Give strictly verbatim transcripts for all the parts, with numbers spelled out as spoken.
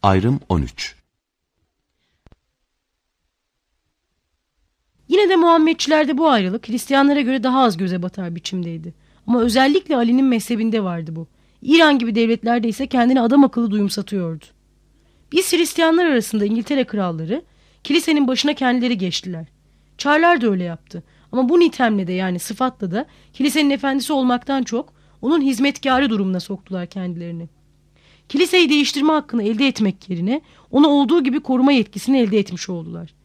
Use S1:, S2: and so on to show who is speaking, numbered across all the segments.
S1: Ayrım on üç.
S2: Yine de Muhammedçilerde bu ayrılık Hristiyanlara göre daha az göze batar biçimdeydi. Ama özellikle Ali'nin mezhebinde vardı bu. İran gibi devletlerde ise kendini adam akıllı duyumsatıyordu. Biz Hristiyanlar arasında İngiltere kralları kilisenin başına kendileri geçtiler. Çarlar da öyle yaptı. Ama bu nitemle de yani sıfatla da kilisenin efendisi olmaktan çok onun hizmetkarı durumuna soktular kendilerini. Kiliseyi değiştirme hakkını elde etmek yerine onu olduğu gibi koruma yetkisini elde etmiş oldular.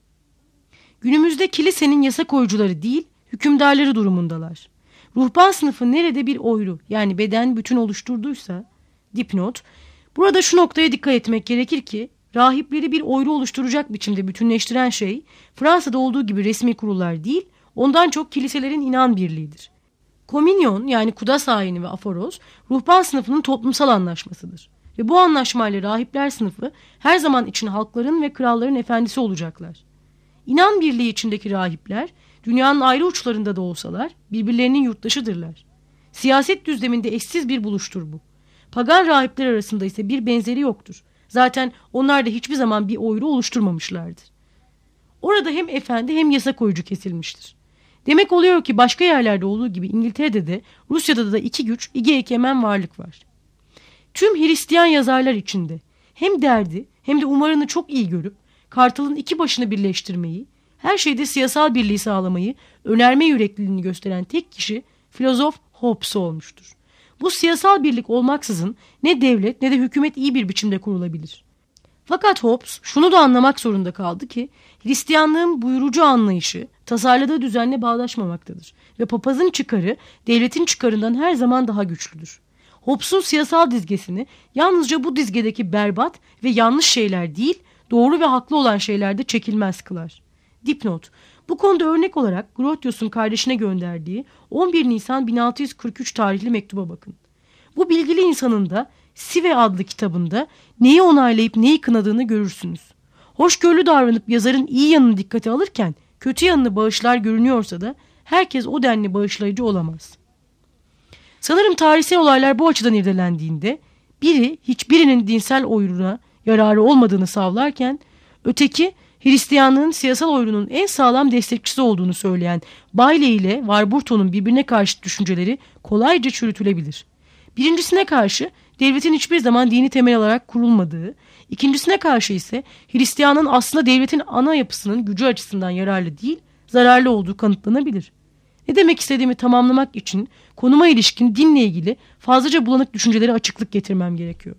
S2: Günümüzde kilisenin yasa koyucuları değil, hükümdarları durumundalar. Ruhban sınıfı nerede bir oyru yani beden bütün oluşturduysa, dipnot, burada şu noktaya dikkat etmek gerekir ki, rahipleri bir oyru oluşturacak biçimde bütünleştiren şey, Fransa'da olduğu gibi resmi kurullar değil, ondan çok kiliselerin inan birliğidir. Komünyon yani kudas ayini ve aforoz, ruhban sınıfının toplumsal anlaşmasıdır. Ve bu anlaşmayla rahipler sınıfı her zaman için halkların ve kralların efendisi olacaklar. İnan birliği içindeki rahipler, dünyanın ayrı uçlarında da olsalar birbirlerinin yurttaşıdırlar. Siyaset düzleminde eşsiz bir buluştur bu. Pagan rahipler arasında ise bir benzeri yoktur. Zaten onlar da hiçbir zaman bir oyru oluşturmamışlardır. Orada hem efendi hem yasa koyucu kesilmiştir. Demek oluyor ki başka yerlerde olduğu gibi İngiltere'de de Rusya'da da iki güç, iki egemen varlık var. Tüm Hristiyan yazarlar içinde hem derdi hem de umarını çok iyi görüp Kartal'ın iki başını birleştirmeyi, her şeyde siyasal birliği sağlamayı, önerme yürekliliğini gösteren tek kişi filozof Hobbes olmuştur. Bu siyasal birlik olmaksızın ne devlet ne de hükümet iyi bir biçimde kurulabilir. Fakat Hobbes şunu da anlamak zorunda kaldı ki Hristiyanlığın buyurucu anlayışı tasarladığı düzenle bağdaşmamaktadır ve papazın çıkarı devletin çıkarından her zaman daha güçlüdür. Hobbes'un siyasal dizgesini yalnızca bu dizgedeki berbat ve yanlış şeyler değil, doğru ve haklı olan şeylerde çekilmez kılar. Dipnot, bu konuda örnek olarak Grotius'un kardeşine gönderdiği on bir Nisan bin altı yüz kırk üç tarihli mektuba bakın. Bu bilgili insanın da Sive adlı kitabında neyi onaylayıp neyi kınadığını görürsünüz. Hoşgörülü davranıp yazarın iyi yanını dikkate alırken kötü yanını bağışlar görünüyorsa da herkes o denli bağışlayıcı olamaz. Sanırım tarihsel olaylar bu açıdan irdelendiğinde biri hiçbirinin dinsel oyruna yararı olmadığını savlarken öteki Hristiyanlığın siyasal oyrunun en sağlam destekçisi olduğunu söyleyen Bailey ile Warburton'un birbirine karşı düşünceleri kolayca çürütülebilir. Birincisine karşı devletin hiçbir zaman dini temel olarak kurulmadığı, ikincisine karşı ise Hristiyanlığın aslında devletin ana yapısının gücü açısından yararlı değil, zararlı olduğu kanıtlanabilir. Ne demek istediğimi tamamlamak için konuma ilişkin dinle ilgili fazlaca bulanık düşüncelere açıklık getirmem gerekiyor.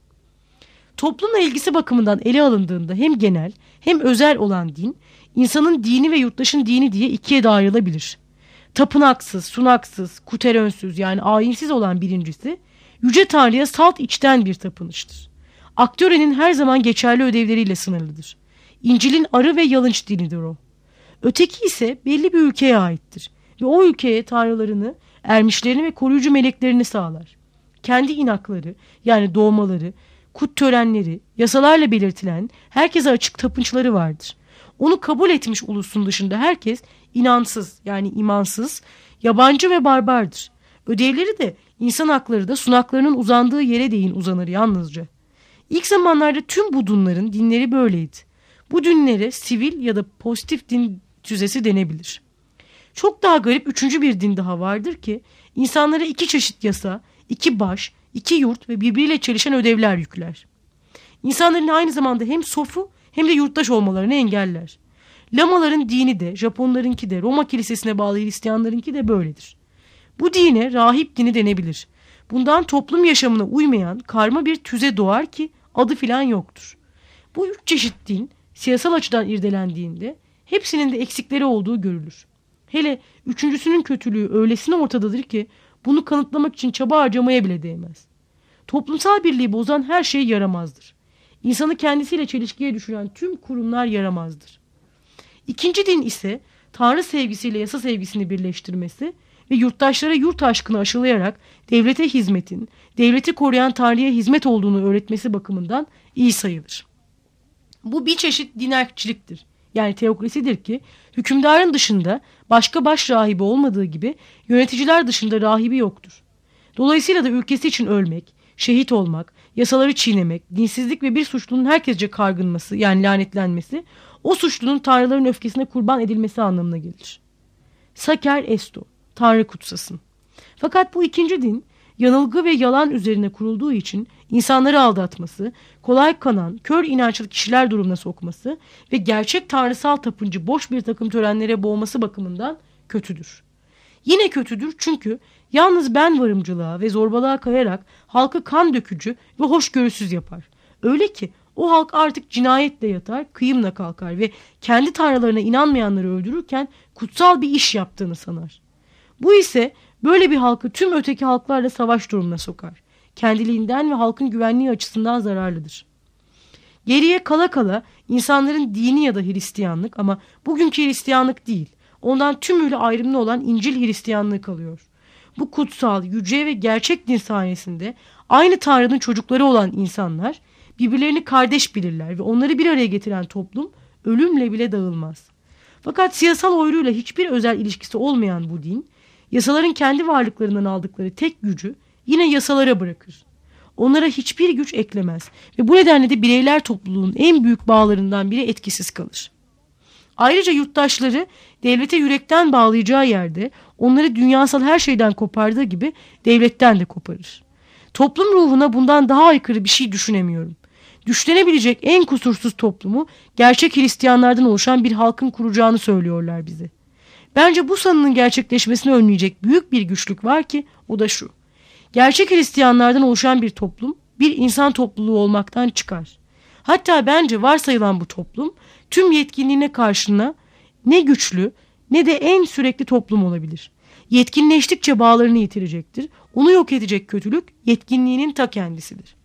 S2: Toplumla ilgisi bakımından ele alındığında hem genel hem özel olan din, insanın dini ve yurttaşın dini diye ikiye de ayrılabilir. Tapınaksız, sunaksız, kuterönsüz yani ayinsiz olan birincisi, Yüce Tanrı'ya salt içten bir tapınıştır. Aktörenin her zaman geçerli ödevleriyle sınırlıdır. İncil'in arı ve yalınç dinidir o. Öteki ise belli bir ülkeye aittir ve o ülkeye tanrılarını, ermişlerini ve koruyucu meleklerini sağlar. Kendi inakları yani doğmaları, kut törenleri, yasalarla belirtilen herkese açık tapınçları vardır. Onu kabul etmiş ulusun dışında herkes inansız yani imansız, yabancı ve barbardır. Ödevleri de insan hakları da sunaklarının uzandığı yere değin uzanır yalnızca. İlk zamanlarda tüm bu dinlerin dinleri böyleydi. Bu dinlere sivil ya da pozitif din tüzesi denebilir. Çok daha garip üçüncü bir din daha vardır ki insanlara iki çeşit yasa, iki baş, iki yurt ve birbiriyle çelişen ödevler yükler. İnsanların aynı zamanda hem sofu hem de yurttaş olmalarını engeller. Lamaların dini de, Japonlarınki de, Roma kilisesine bağlı Hristiyanlarınki de böyledir. Bu dine rahip dini denebilir. Bundan toplum yaşamına uymayan karma bir tüze doğar ki adı filan yoktur. Bu üç çeşit din siyasal açıdan irdelendiğinde hepsinin de eksikleri olduğu görülür. Hele üçüncüsünün kötülüğü öylesine ortadadır ki bunu kanıtlamak için çaba harcamaya bile değmez. Toplumsal birliği bozan her şey yaramazdır. İnsanı kendisiyle çelişkiye düşüren tüm kurumlar yaramazdır. İkinci din ise Tanrı sevgisiyle yasa sevgisini birleştirmesi ve yurttaşlara yurt aşkını aşılayarak devlete hizmetin, devleti koruyan Tanrı'ya hizmet olduğunu öğretmesi bakımından iyi sayılır. Bu bir çeşit dinerkçiliktir. Yani teokrasidir ki hükümdarın dışında başka baş rahibi olmadığı gibi yöneticiler dışında rahibi yoktur. Dolayısıyla da ülkesi için ölmek, şehit olmak yasaları çiğnemek, dinsizlik ve bir suçlunun herkesce kargınması yani lanetlenmesi, o suçlunun tanrıların öfkesine kurban edilmesi anlamına gelir. Saker esto, Tanrı kutsasın. Fakat bu ikinci din, yanılgı ve yalan üzerine kurulduğu için insanları aldatması, kolay kanan, kör inançlı kişiler durumuna sokması ve gerçek tanrısal tapıncı boş bir takım törenlere boğması bakımından kötüdür. Yine kötüdür çünkü yalnız ben varımcılığa ve zorbalığa kayarak halkı kan dökücü ve hoşgörüsüz yapar. Öyle ki o halk artık cinayetle yatar, kıyımla kalkar ve kendi tanrılarına inanmayanları öldürürken kutsal bir iş yaptığını sanar. Bu ise böyle bir halkı tüm öteki halklarla savaş durumuna sokar. Kendiliğinden ve halkın güvenliği açısından zararlıdır. Geriye kala kala insanların dini ya da Hristiyanlık, ama bugünkü Hristiyanlık değil, ondan tümüyle ayrımlı olan İncil Hristiyanlığı kalıyor. Bu kutsal, yüce ve gerçek din sayesinde aynı Tanrı'nın çocukları olan insanlar birbirlerini kardeş bilirler ve onları bir araya getiren toplum ölümle bile dağılmaz. Fakat siyasal oyruyla hiçbir özel ilişkisi olmayan bu din, yasaların kendi varlıklarından aldıkları tek gücü yine yasalara bırakır. Onlara hiçbir güç eklemez ve bu nedenle de bireyler topluluğunun en büyük bağlarından biri etkisiz kalır. Ayrıca yurttaşları devlete yürekten bağlayacağı yerde onları dünyasal her şeyden kopardığı gibi devletten de koparır. Toplum ruhuna bundan daha aykırı bir şey düşünemiyorum. Düşünebilecek en kusursuz toplumu gerçek Hristiyanlardan oluşan bir halkın kuracağını söylüyorlar bize. Bence bu sanının gerçekleşmesini önleyecek büyük bir güçlük var ki o da şu. Gerçek Hristiyanlardan oluşan bir toplum bir insan topluluğu olmaktan çıkar. Hatta bence varsayılan bu toplum tüm yetkinliğine karşına ne güçlü ne de en sürekli toplum olabilir. Yetkinleştikçe bağlarını yitirecektir. Onu yok edecek kötülük yetkinliğinin ta kendisidir.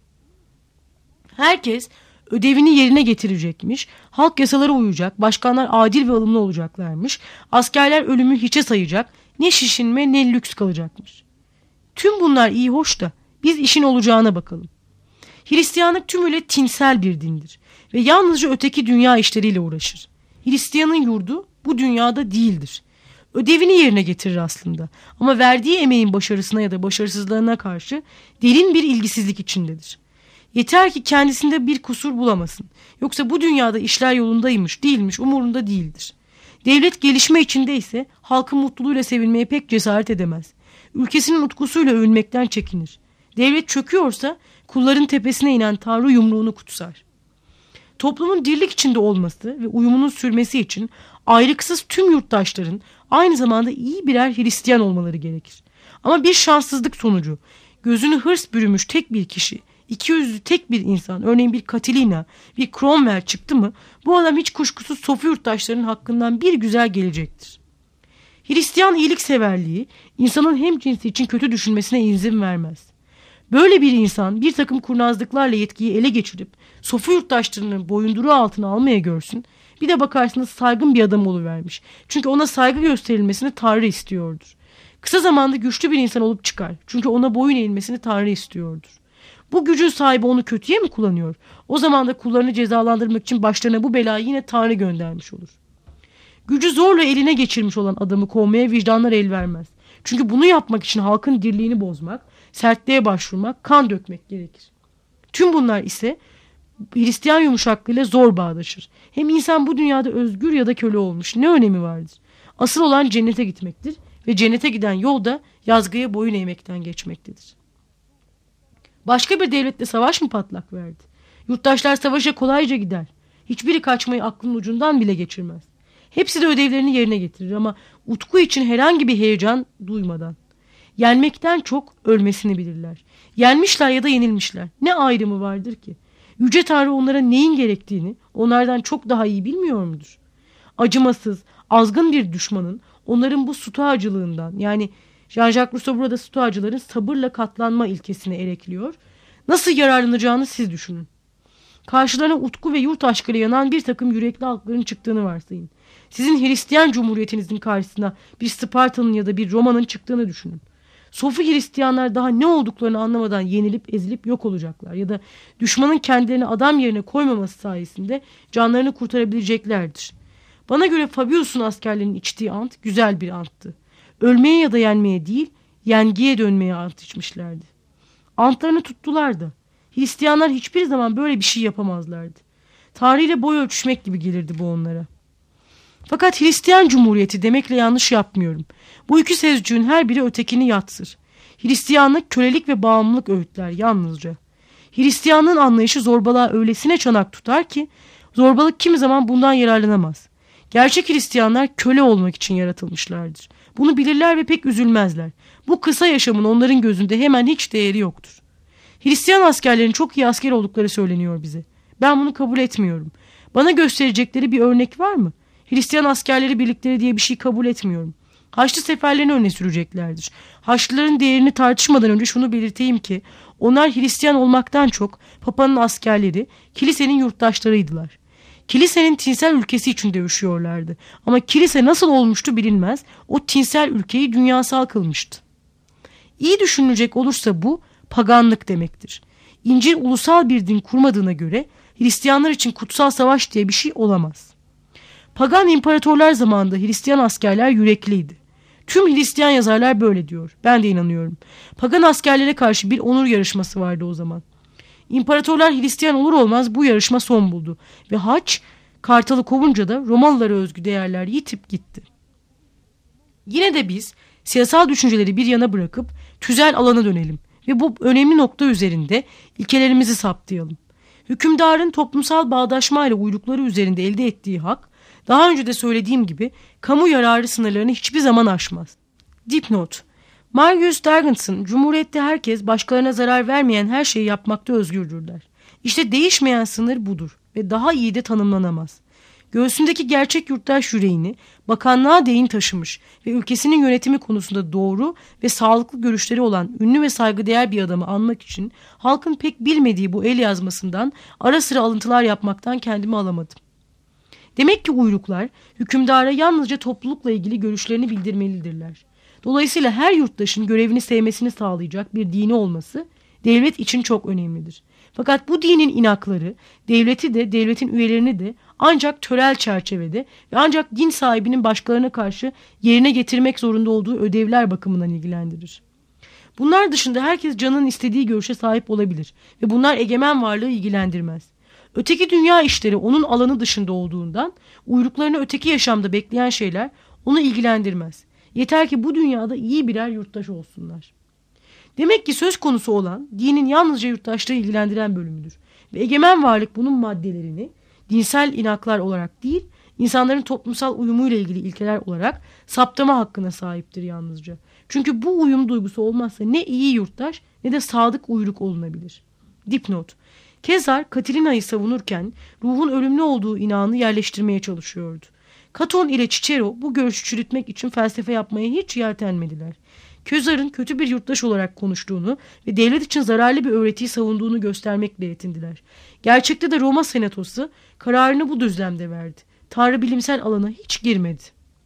S2: Herkes ödevini yerine getirecekmiş, halk yasalara uyacak, başkanlar adil ve ılımlı olacaklarmış, askerler ölümü hiçe sayacak, ne şişinme ne lüks kalacakmış. Tüm bunlar iyi hoş da biz işin olacağına bakalım. Hristiyanlık tümüyle tinsel bir dindir ve yalnızca öteki dünya işleriyle uğraşır. Hristiyanın yurdu bu dünyada değildir. Ödevini yerine getirir aslında ama verdiği emeğin başarısına ya da başarısızlığına karşı derin bir ilgisizlik içindedir. Yeter ki kendisinde bir kusur bulamasın. Yoksa bu dünyada işler yolundaymış değilmiş umurunda değildir. Devlet gelişme içindeyse halkın mutluluğuyla sevilmeye pek cesaret edemez. Ülkesinin utkusuyla övünmekten çekinir. Devlet çöküyorsa kulların tepesine inen Tanrı yumruğunu kutsar. Toplumun dirlik içinde olması ve uyumunun sürmesi için ayrıksız tüm yurttaşların aynı zamanda iyi birer Hristiyan olmaları gerekir. Ama bir şanssızlık sonucu gözünü hırs bürümüş tek bir kişi, iki yüzlü tek bir insan, örneğin bir Catilina, bir Cromwell çıktı mı bu adam hiç kuşkusuz sofu yurttaşların hakkından bir güzel gelecektir. Hristiyan iyilikseverliği insanın hemcinsi için kötü düşünmesine izin vermez. Böyle bir insan bir takım kurnazlıklarla yetkiyi ele geçirip sofu yurttaşlarının boyunduruğu altına almaya görsün, bir de bakarsınız saygın bir adam oluvermiş. Çünkü ona saygı gösterilmesini Tanrı istiyordur. Kısa zamanda güçlü bir insan olup çıkar. Çünkü ona boyun eğilmesini Tanrı istiyordur. Bu gücün sahibi onu kötüye mi kullanıyor? O zaman da kullarını cezalandırmak için başlarına bu belayı yine Tanrı göndermiş olur. Gücü zorla eline geçirmiş olan adamı kovmaya vicdanlar el vermez. Çünkü bunu yapmak için halkın dirliğini bozmak, sertliğe başvurmak, kan dökmek gerekir. Tüm bunlar ise Hristiyan yumuşaklığıyla zor bağdaşır. Hem insan bu dünyada özgür ya da köle olmuş ne önemi vardır? Asıl olan cennete gitmektir ve cennete giden yol da yazgıya boyun eğmekten geçmektedir. Başka bir devletle savaş mı patlak verdi? Yurttaşlar savaşa kolayca gider. Hiçbiri kaçmayı aklının ucundan bile geçirmez. Hepsi de ödevlerini yerine getirir ama utku için herhangi bir heyecan duymadan. Yenmekten çok ölmesini bilirler. Yenmişler ya da yenilmişler. Ne ayrımı vardır ki? Yüce Tanrı onlara neyin gerektiğini onlardan çok daha iyi bilmiyor mudur? Acımasız, azgın bir düşmanın onların bu stoacılığından, yani Jean-Jacques Rousseau burada stoacıların sabırla katlanma ilkesine erekliyor. Nasıl yararlanacağını siz düşünün. Karşılarına utku ve yurt aşkıyla yanan bir takım yürekli halkların çıktığını varsayın. Sizin Hristiyan Cumhuriyetinizin karşısına bir Sparta'nın ya da bir Roma'nın çıktığını düşünün. Sofu Hristiyanlar daha ne olduklarını anlamadan yenilip ezilip yok olacaklar ya da düşmanın kendilerini adam yerine koymaması sayesinde canlarını kurtarabileceklerdir. Bana göre Fabius'un askerlerinin içtiği ant güzel bir anttı. Ölmeye ya da yenmeye değil, yengiye dönmeye ant içmişlerdi. Antlarını tuttular da. Hristiyanlar hiçbir zaman böyle bir şey yapamazlardı. Tanrı ile boy ölçüşmek gibi gelirdi bu onlara. Fakat Hristiyan Cumhuriyeti demekle yanlış yapmıyorum. Bu iki sözcüğün her biri ötekini yatsır. Hristiyanlık kölelik ve bağımlılık öğütler yalnızca. Hristiyanlığın anlayışı zorbalığa öylesine çanak tutar ki zorbalık kimi zaman bundan yararlanamaz. Gerçek Hristiyanlar köle olmak için yaratılmışlardır. Bunu bilirler ve pek üzülmezler. Bu kısa yaşamın onların gözünde hemen hiç değeri yoktur. Hristiyan askerlerin çok iyi asker oldukları söyleniyor bize. Ben bunu kabul etmiyorum. Bana gösterecekleri bir örnek var mı? Hristiyan askerleri birlikleri diye bir şey kabul etmiyorum. Haçlı seferlerini öne süreceklerdir. Haçlıların değerini tartışmadan önce şunu belirteyim ki onlar Hristiyan olmaktan çok Papa'nın askerleri, kilisenin yurttaşlarıydılar. Kilisenin tinsel ülkesi için dövüşüyorlardı. Ama kilise nasıl olmuştu bilinmez, o tinsel ülkeyi dünyasal kılmıştı. İyi düşünülecek olursa bu paganlık demektir. İncil ulusal bir din kurmadığına göre Hristiyanlar için kutsal savaş diye bir şey olamaz. Pagan imparatorlar zamanında Hristiyan askerler yürekliydi. Tüm Hristiyan yazarlar böyle diyor. Ben de inanıyorum. Pagan askerlere karşı bir onur yarışması vardı o zaman. İmparatorlar Hristiyan olur olmaz bu yarışma son buldu. Ve haç kartalı kovunca da Romalılara özgü değerler yitip gitti. Yine de biz siyasal düşünceleri bir yana bırakıp tüzel alana dönelim. Ve bu önemli nokta üzerinde ilkelerimizi saptayalım. Hükümdarın toplumsal bağdaşmayla uydukları üzerinde elde ettiği hak, daha önce de söylediğim gibi kamu yararı sınırlarını hiçbir zaman aşmaz. Dipnot: Marius Dergenson, Cumhuriyette herkes başkalarına zarar vermeyen her şeyi yapmakta özgürdür der. İşte değişmeyen sınır budur ve daha iyi de tanımlanamaz. Göğsündeki gerçek yurttaş yüreğini bakanlığa değin taşımış ve ülkesinin yönetimi konusunda doğru ve sağlıklı görüşleri olan ünlü ve saygıdeğer bir adamı anmak için halkın pek bilmediği bu el yazmasından ara sıra alıntılar yapmaktan kendimi alamadım. Demek ki uyruklar hükümdara yalnızca toplulukla ilgili görüşlerini bildirmelidirler. Dolayısıyla her yurttaşın görevini sevmesini sağlayacak bir dini olması devlet için çok önemlidir. Fakat bu dinin inakları devleti de devletin üyelerini de ancak törel çerçevede ve ancak din sahibinin başkalarına karşı yerine getirmek zorunda olduğu ödevler bakımından ilgilendirir. Bunlar dışında herkes canının istediği görüşe sahip olabilir ve bunlar egemen varlığı ilgilendirmez. Öteki dünya işleri onun alanı dışında olduğundan uyruklarını öteki yaşamda bekleyen şeyler onu ilgilendirmez. Yeter ki bu dünyada iyi birer yurttaş olsunlar. Demek ki söz konusu olan dinin yalnızca yurttaşlığı ilgilendiren bölümüdür. Ve egemen varlık bunun maddelerini dinsel inaklar olarak değil, insanların toplumsal uyumuyla ilgili ilkeler olarak saptama hakkına sahiptir yalnızca. Çünkü bu uyum duygusu olmazsa ne iyi yurttaş ne de sadık uyruk olunabilir. Dipnot: Kezar Catilina'yı savunurken ruhun ölümlü olduğu inanını yerleştirmeye çalışıyordu. Katon ile Cicero bu görüşü çürütmek için felsefe yapmaya hiç yeltenmediler. Kezar'ın kötü bir yurttaş olarak konuştuğunu ve devlet için zararlı bir öğretiyi savunduğunu göstermekle yetindiler. Gerçekte de Roma Senatosu kararını bu düzlemde verdi. Tanrı bilimsel alana hiç girmedi.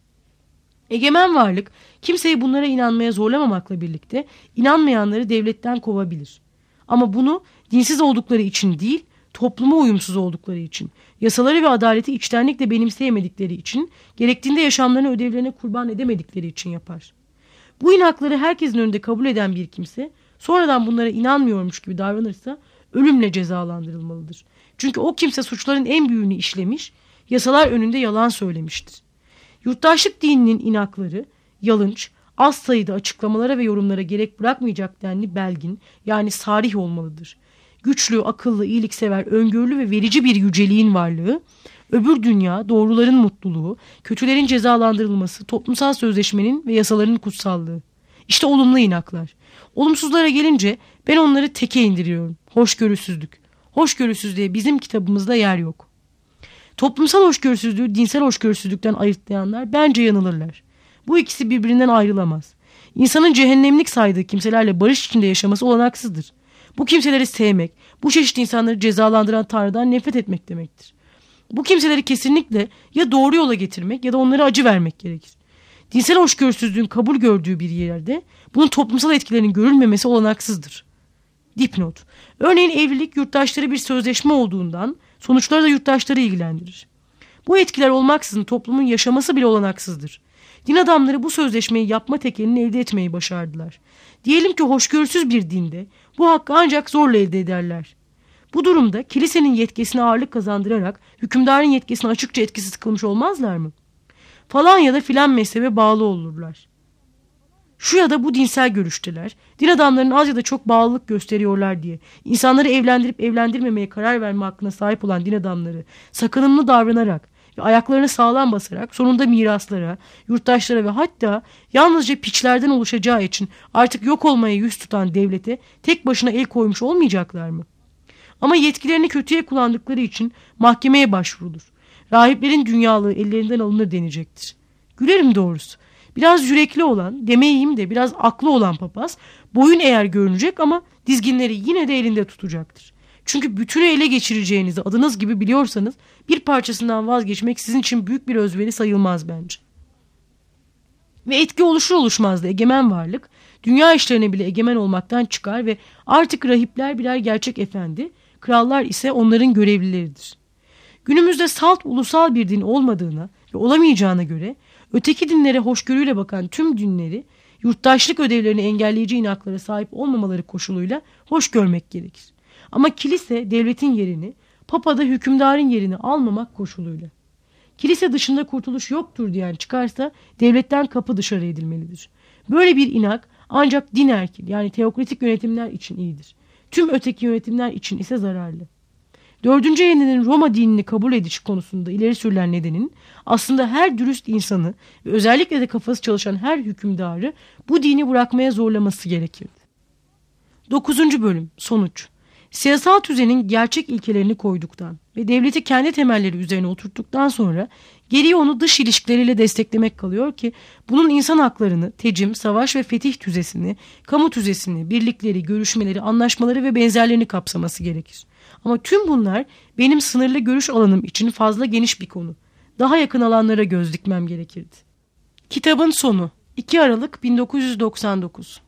S2: Egemen varlık kimseyi bunlara inanmaya zorlamamakla birlikte inanmayanları devletten kovabilir. Ama bunu dinsiz oldukları için değil, topluma uyumsuz oldukları için, yasaları ve adaleti içtenlikle benimseyemedikleri için, gerektiğinde yaşamlarını ödevlerine kurban edemedikleri için yapar. Bu inakları herkesin önünde kabul eden bir kimse, sonradan bunlara inanmıyormuş gibi davranırsa ölümle cezalandırılmalıdır. Çünkü o kimse suçların en büyüğünü işlemiş, yasalar önünde yalan söylemiştir. Yurttaşlık dininin inakları, yalınç, az sayıda açıklamalara ve yorumlara gerek bırakmayacak denli belgin, yani sarih olmalıdır. Güçlü, akıllı, iyiliksever, öngörülü ve verici bir yüceliğin varlığı, öbür dünya, doğruların mutluluğu, kötülerin cezalandırılması, toplumsal sözleşmenin ve yasaların kutsallığı. İşte olumlu inaklar. Olumsuzlara gelince ben onları teke indiriyorum. Hoşgörüsüzlük. Hoşgörüsüzlüğe bizim kitabımızda yer yok. Toplumsal hoşgörüsüzlüğü dinsel hoşgörüsüzlükten ayırtlayanlar bence yanılırlar. Bu ikisi birbirinden ayrılamaz. İnsanın cehennemlik saydığı kimselerle barış içinde yaşaması olanaksızdır. Bu kimseleri sevmek, bu çeşit insanları cezalandıran Tanrı'dan nefret etmek demektir. Bu kimseleri kesinlikle ya doğru yola getirmek ya da onlara acı vermek gerekir. Dinsel hoşgörüsüzlüğün kabul gördüğü bir yerde bunun toplumsal etkilerinin görülmemesi olanaksızdır. Dipnot: Örneğin evlilik yurttaşları bir sözleşme olduğundan sonuçları da yurttaşları ilgilendirir. Bu etkiler olmaksızın toplumun yaşaması bile olanaksızdır. Din adamları bu sözleşmeyi yapma tekelini elde etmeyi başardılar. Diyelim ki hoşgörüsüz bir dinde Bu hakkı ancak zorla elde ederler. Bu durumda kilisenin yetkisine ağırlık kazandırarak hükümdarın yetkisine açıkça etkisiz kılmış olmazlar mı? Falan ya da filan mezhebe bağlı olurlar. Şu ya da bu dinsel görüşteler, din adamlarının az ya da çok bağlılık gösteriyorlar diye insanları evlendirip evlendirmemeye karar verme hakkına sahip olan din adamları sakınımlı davranarak ve ayaklarını sağlam basarak sonunda miraslara, yurttaşlara ve hatta yalnızca piçlerden oluşacağı için artık yok olmaya yüz tutan devlete tek başına el koymuş olmayacaklar mı? Ama yetkilerini kötüye kullandıkları için mahkemeye başvurulur. Rahiplerin dünyalığı ellerinden alınır denecektir. Gülerim doğrusu. Biraz yürekli olan, demeyeyim de biraz aklı olan papaz boyun eğer görünecek ama dizginleri yine de elinde tutacaktır. Çünkü bütünü ele geçireceğinizi adınız gibi biliyorsanız bir parçasından vazgeçmek sizin için büyük bir özveri sayılmaz bence. Ve etki oluşur oluşmaz da egemen varlık dünya işlerine bile egemen olmaktan çıkar ve artık rahipler birer gerçek efendi, krallar ise onların görevlileridir. Günümüzde salt ulusal bir din olmadığına ve olamayacağına göre öteki dinlere hoşgörüyle bakan tüm dinleri yurttaşlık ödevlerini engelleyici inaklara sahip olmamaları koşuluyla hoş görmek gerekir. Ama kilise devletin yerini, papa da hükümdarın yerini almamak koşuluyla. Kilise dışında kurtuluş yoktur diyen çıkarsa devletten kapı dışarı edilmelidir. Böyle bir inak ancak din erkil yani teokratik yönetimler için iyidir. Tüm öteki yönetimler için ise zararlı. Dördüncü Henry'nin Roma dinini kabul ediş konusunda ileri sürülen nedenin aslında her dürüst insanı ve özellikle de kafası çalışan her hükümdarı bu dini bırakmaya zorlaması gerekirdi. Dokuzuncu Bölüm Sonuç. Siyasal düzenin gerçek ilkelerini koyduktan ve devleti kendi temelleri üzerine oturttuktan sonra geriye onu dış ilişkileriyle desteklemek kalıyor ki bunun insan haklarını, tecim, savaş ve fetih tüzesini, kamu tüzesini, birlikleri, görüşmeleri, anlaşmaları ve benzerlerini kapsaması gerekir. Ama tüm bunlar benim sınırlı görüş alanım için fazla geniş bir konu. Daha yakın alanlara göz dikmem gerekirdi. Kitabın sonu iki Aralık bin dokuz yüz doksan dokuz